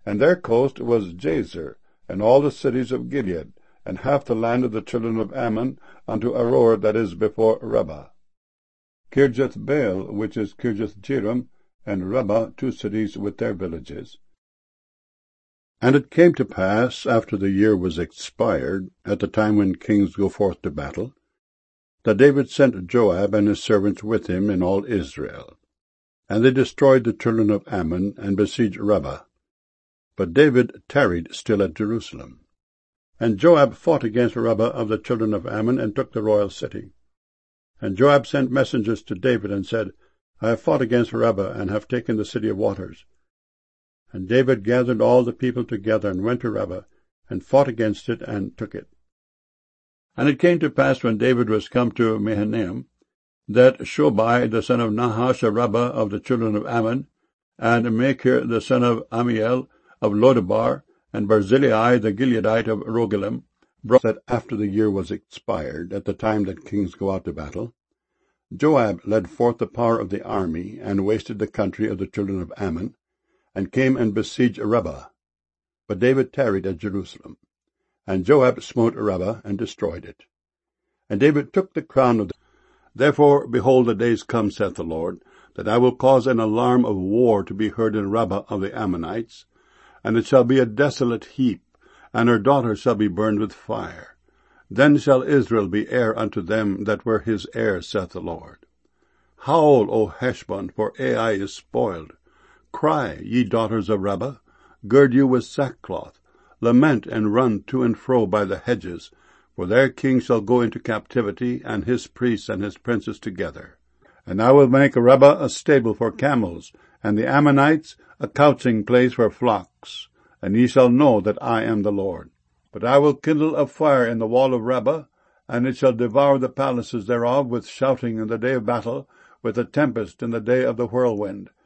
And their coast was Jazer, and all the cities of Gilead, and half the land of the children of Ammon, unto Aroer that is before Rabbah. Kirjath-baal, which is Kirjath-jearim, and Rabbah, 2 cities with their villages. And it came to pass, after the year was expired, at the time when kings go forth to battle, that David sent Joab and his servants with him in all Israel. And they destroyed the children of Ammon, and besieged Rabbah. But David tarried still at Jerusalem. And Joab fought against Rabbah of the children of Ammon, and took the royal city. And Joab sent messengers to David, and said, I have fought against Rabbah, and have taken the city of waters. And David gathered all the people together, and went to Rabbah, and fought against it, and took it. And it came to pass, when David was come to Mahanaim, that Shobai the son of Nahash, a Rabbah of the children of Ammon, and Machir the son of Amiel of Lodebar, and Barzillai the Gileadite of Rogelim, brought that after the year was expired, at the time that kings go out to battle, Joab led forth the power of the army, and wasted the country of the children of Ammon, and came and besieged Rabbah. But David tarried at Jerusalem. And Joab smote Rabbah, and destroyed it. And David took the crown of the... Therefore, behold, the days come, saith the Lord, that I will cause an alarm of war to be heard in Rabbah of the Ammonites, and it shall be a desolate heap, and her daughters shall be burned with fire. Then shall Israel be heir unto them that were his heirs, saith the Lord. Howl, O Heshbon, for Ai is spoiled. Cry, ye daughters of Rabbah, gird you with sackcloth, lament and run to and fro by the hedges, for their king shall go into captivity, and his priests and his princes together. And I will make Rabbah a stable for camels, and the Ammonites a couching place for flocks. And ye shall know that I am the Lord. But I will kindle a fire in the wall of Rabbah, and it shall devour the palaces thereof with shouting in the day of battle, with a tempest in the day of the whirlwind.